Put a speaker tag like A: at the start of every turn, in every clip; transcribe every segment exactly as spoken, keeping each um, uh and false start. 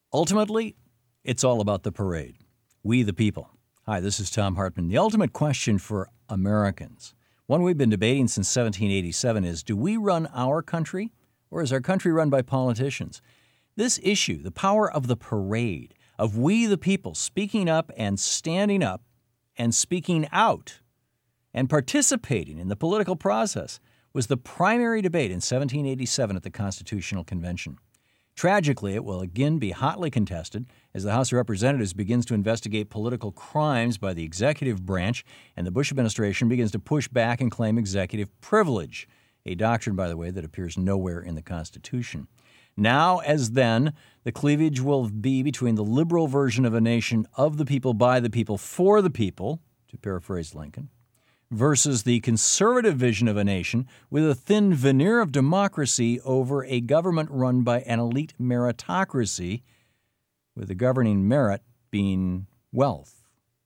A: Ultimately, it's all about the parade. We the people. Hi, this is Tom Hartman. The ultimate question for Americans, one we've been debating since seventeen eighty-seven, is do we run our country or is our country run by politicians? This issue, the power of the parade, of we the people speaking up and standing up and speaking out and participating in the political process, was the primary debate in seventeen eighty-seven at the Constitutional Convention. Tragically, it will again be hotly contested as the House of Representatives begins to investigate political crimes by the executive branch and the Bush administration begins to push back and claim executive privilege, a doctrine, by the way, that appears nowhere in the Constitution. Now, as then, the cleavage will be between the liberal version of a nation of the people, by the people, for the people, to paraphrase Lincoln, versus the conservative vision of a nation with a thin veneer of democracy over a government run by an elite meritocracy, with the governing merit being wealth.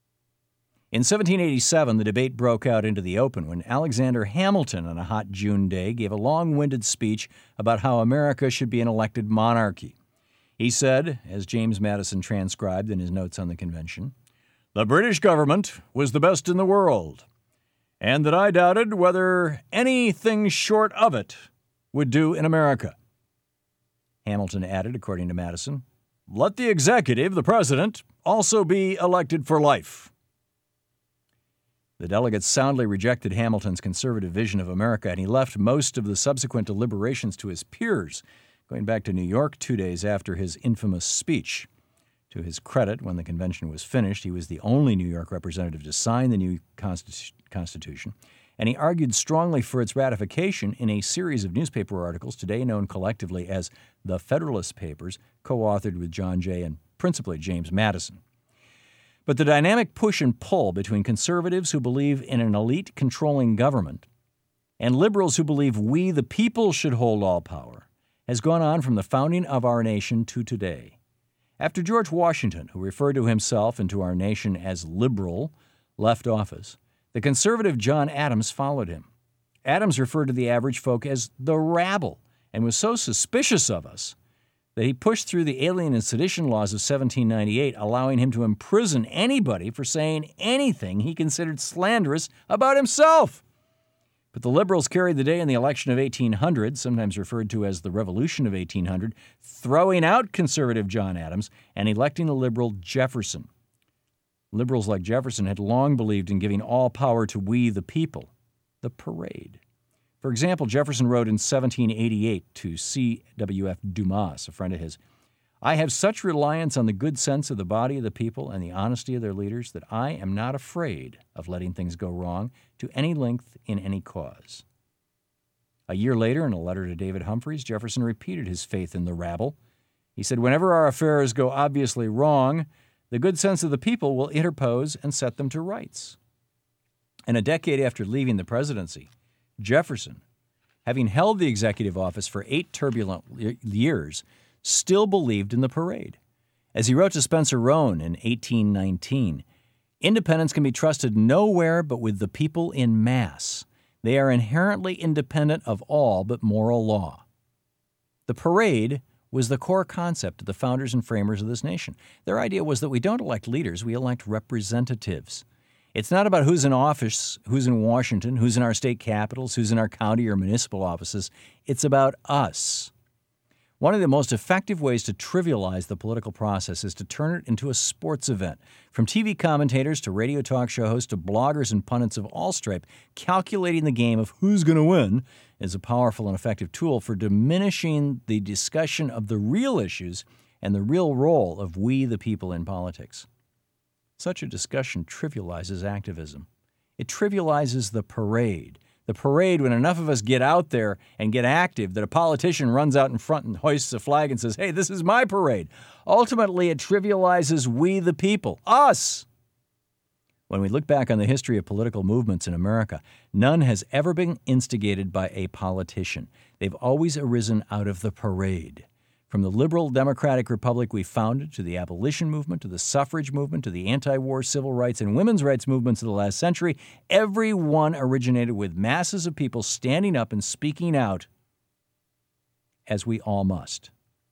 A: In seventeen eighty-seven, the debate broke out into the open when Alexander Hamilton, on a hot June day, gave a long-winded speech about how America should be an elected monarchy. He said, as James Madison transcribed in his notes on the convention, "The British government was the best in the world, and that I doubted whether anything short of it would do in America." Hamilton added, according to Madison, "Let the executive, the president, also be elected for life." The delegates soundly rejected Hamilton's conservative vision of America, and he left most of the subsequent deliberations to his peers, going back to New York two days after his infamous speech. To his credit, when the convention was finished, he was the only New York representative to sign the new Constitu- Constitution, and he argued strongly for its ratification in a series of newspaper articles today known collectively as the Federalist Papers, co-authored with John Jay and principally James Madison. But the dynamic push and pull between conservatives who believe in an elite controlling government and liberals who believe we, the people, should hold all power has gone on from the founding of our nation to today. After George Washington, who referred to himself and to our nation as liberal, left office, the conservative John Adams followed him. Adams referred to the average folk as the rabble and was so suspicious of us that he pushed through the Alien and Sedition laws of seventeen ninety-eight, allowing him to imprison anybody for saying anything he considered slanderous about himself. But the liberals carried the day in the election of eighteen hundred, sometimes referred to as the Revolution of eighteen hundred, throwing out conservative John Adams and electing the liberal Jefferson. Liberals like Jefferson had long believed in giving all power to we the people, the parade. For example, Jefferson wrote in seventeen eighty-eight to C W F Dumas, a friend of his, "I have such reliance on the good sense of the body of the people and the honesty of their leaders that I am not afraid of letting things go wrong to any length in any cause." A year later, in a letter to David Humphreys, Jefferson repeated his faith in the rabble. He said, "Whenever our affairs go obviously wrong, the good sense of the people will interpose and set them to rights." And a decade after leaving the presidency, Jefferson, having held the executive office for eight turbulent years, still believed in the parade. As he wrote to Spencer Roane in eighteen nineteen, "Independents can be trusted nowhere but with the people in mass. They are inherently independent of all but moral law." The parade was the core concept of the founders and framers of this nation. Their idea was that we don't elect leaders, we elect representatives. It's not about who's in office, who's in Washington, who's in our state capitals, who's in our county or municipal offices. It's about us. One of the most effective ways to trivialize the political process is to turn it into a sports event. From T V commentators to radio talk show hosts to bloggers and pundits of all stripe, calculating the game of who's going to win is a powerful and effective tool for diminishing the discussion of the real issues and the real role of we the people in politics. Such a discussion trivializes activism. It trivializes the parade. The parade, when enough of us get out there and get active, that a politician runs out in front and hoists a flag and says, "Hey, this is my parade." Ultimately, it trivializes we the people, us. When we look back on the history of political movements in America, none has ever been instigated by a politician. They've always arisen out of the parade. From the liberal democratic republic we founded, to the abolition movement, to the suffrage movement, to the anti-war civil rights and women's rights movements of the last century, every one originated with masses of people standing up and speaking out, as we all must.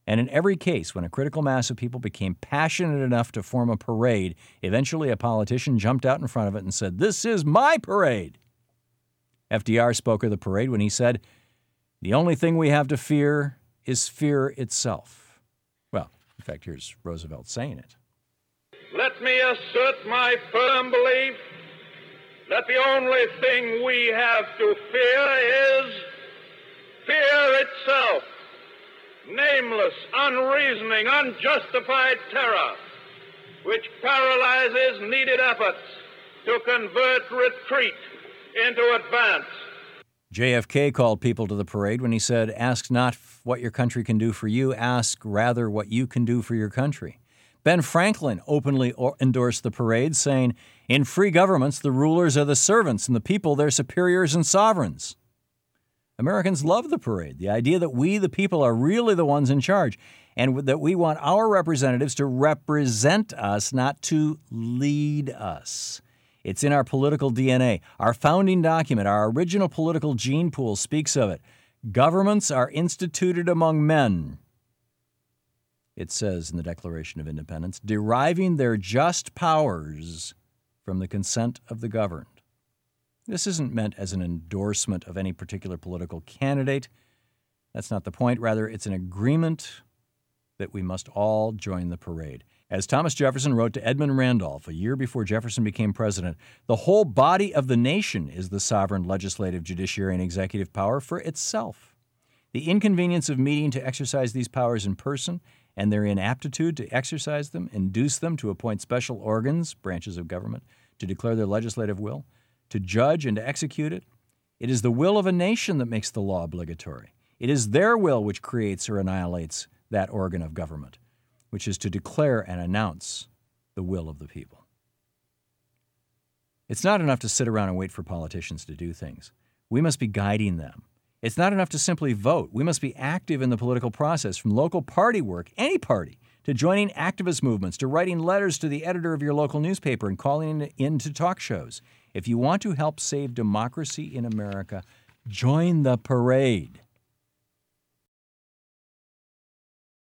A: And in every case, when a critical mass of people became passionate enough to form a parade, eventually a politician jumped out in front of it and said, "This is my parade." F D R spoke of the parade when he said, "The only thing we have to fear is fear itself." Well, in fact, here's Roosevelt saying it.
B: Let me assert my firm belief that the only thing we have to fear is fear itself. Nameless, unreasoning, unjustified terror, which paralyzes needed efforts to convert retreat into advance.
A: J F K called people to the parade when he said, "Ask not what your country can do for you, ask rather what you can do for your country." Ben Franklin openly endorsed the parade, saying, "In free governments, the rulers are the servants and the people their superiors and sovereigns." Americans love the parade, the idea that we, the people, are really the ones in charge, and that we want our representatives to represent us, not to lead us. It's in our political D N A. Our founding document, our original political gene pool, speaks of it. Governments are instituted among men, it says in the Declaration of Independence, deriving their just powers from the consent of the governed. This isn't meant as an endorsement of any particular political candidate. That's not the point. Rather, it's an agreement that we must all join the parade. As Thomas Jefferson wrote to Edmund Randolph a year before Jefferson became president, the whole body of the nation is the sovereign legislative, judiciary, and executive power for itself. The inconvenience of meeting to exercise these powers in person and their inaptitude to exercise them induce them to appoint special organs, branches of government, to declare their legislative will, to judge and to execute it. It is the will of a nation that makes the law obligatory. It is their will which creates or annihilates that organ of government, which is to declare and announce the will of the people. It's not enough to sit around and wait for politicians to do things. We must be guiding them. It's not enough to simply vote. We must be active in the political process, from local party work, any party, to joining activist movements, to writing letters to the editor of your local newspaper and calling in to talk shows. If you want to help save democracy in America, join the parade.